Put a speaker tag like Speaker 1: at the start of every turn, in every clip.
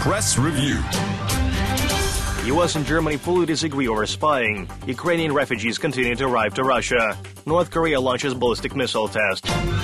Speaker 1: Press Review.
Speaker 2: U.S. and Germany fully disagree over spying. Ukrainian refugees continue to arrive to Russia. North Korea launches ballistic missile test.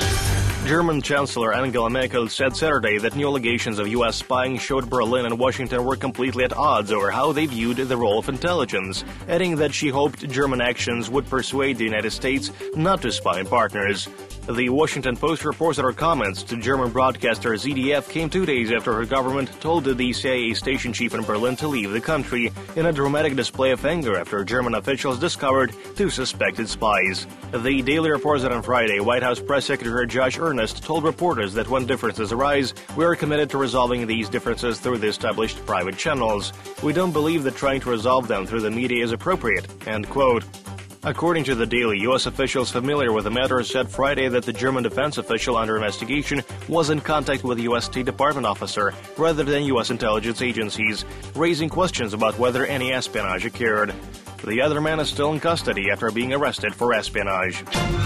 Speaker 2: German Chancellor Angela Merkel said Saturday that new allegations of U.S. spying showed Berlin and Washington were completely at odds over how they viewed the role of intelligence, adding that she hoped German actions would persuade the United States not to spy on partners. The Washington Post reports that her comments to German broadcaster ZDF came 2 days after her government told the CIA station chief in Berlin to leave the country in a dramatic display of anger after German officials discovered 2 suspected spies. The Daily reports that on Friday, White House Press Secretary Josh Earnest told reporters that when differences arise, we are committed to resolving these differences through the established private channels. We don't believe that trying to resolve them through the media is appropriate, end quote. According to the Daily, U.S. officials familiar with the matter said Friday that the German defense official under investigation was in contact with a U.S. State Department officer rather than U.S. intelligence agencies, raising questions about whether any espionage occurred. The other man is still in custody after being arrested for espionage.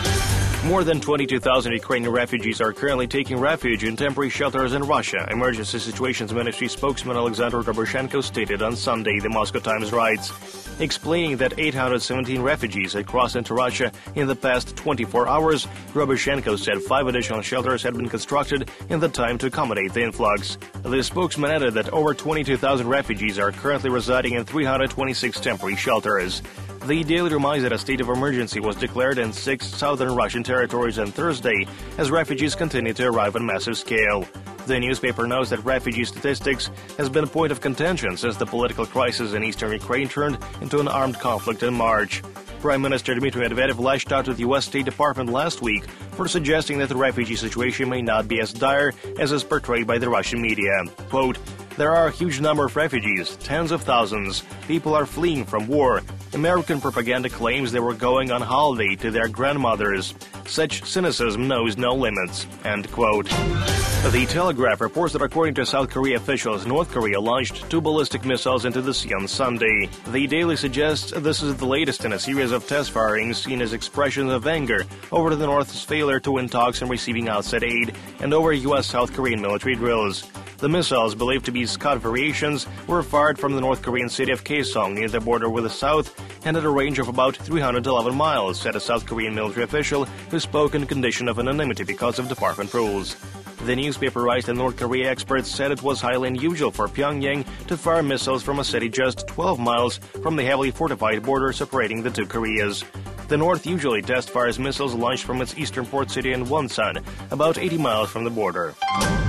Speaker 2: More than 22,000 Ukrainian refugees are currently taking refuge in temporary shelters in Russia, Emergency Situations Ministry spokesman Alexander Droboshenko stated on Sunday, the Moscow Times writes, explaining that 817 refugees had crossed into Russia in the past 24 hours. Droboshenko said 5 additional shelters had been constructed in the time to accommodate the influx. The spokesman added that over 22,000 refugees are currently residing in 326 temporary shelters. The Daily reminds that a state of emergency was declared in 6 southern Russian territories on Thursday as refugees continue to arrive on massive scale. The newspaper notes that refugee statistics has been a point of contention since the political crisis in eastern Ukraine turned into an armed conflict in March. Prime Minister Dmitry Medvedev lashed out at the U.S. State Department last week for suggesting that the refugee situation may not be as dire as is portrayed by the Russian media. Quote, there are a huge number of refugees, tens of thousands. People are fleeing from war. American propaganda claims they were going on holiday to their grandmothers. Such cynicism knows no limits. End quote. The Telegraph reports that according to South Korea officials, North Korea launched 2 ballistic missiles into the sea on Sunday. The Daily suggests this is the latest in a series of test firings seen as expressions of anger over the North's failure to win talks and receiving outside aid and over U.S.-South Korean military drills. The missiles, believed to be Scud variations, were fired from the North Korean city of Kaesong near the border with the South and at a range of about 311 miles, said a South Korean military official who spoke in condition of anonymity because of department rules. The newspaper writes that North Korea experts said it was highly unusual for Pyongyang to fire missiles from a city just 12 miles from the heavily fortified border separating the 2 Koreas. The North usually test fires missiles launched from its eastern port city in Wonsan, about 80 miles from the border.